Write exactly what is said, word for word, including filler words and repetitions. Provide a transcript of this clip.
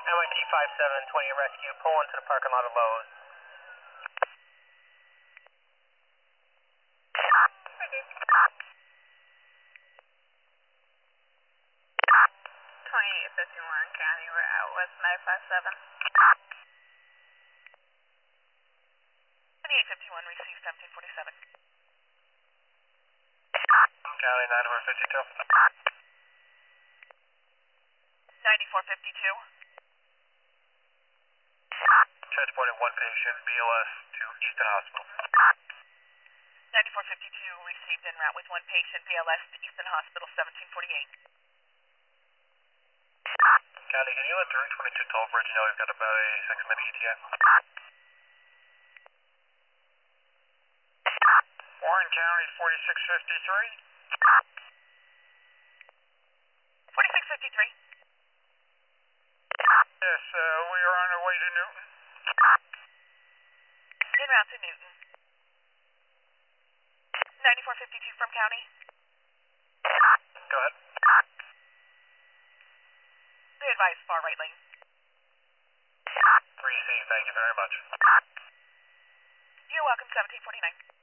Y T five seven twenty rescue, pull into the parking lot of Lowe's. twenty-eight fifty-one County, we're out with nine five seven. twenty-eight fifty-one, receive seventeen forty-seven. County ninety-four fifty-two. ninety-four fifty-two. Transporting one patient, B L S, to Easton Hospital. ninety-four fifty-two, received en route with one patient, B L S to Easton Hospital, seventeen forty-eight. County, can you let the Route twenty-two toll bridge know we've got about a six minute E T A? Warren County, forty-six fifty-three. forty-six fifty-three. Yes, uh, we are on our way to Newton. En route to Newton. ninety-four fifty-two from County. Go ahead. We advise far right lane. Receive, thank you very much. You're welcome, seventeen forty-nine.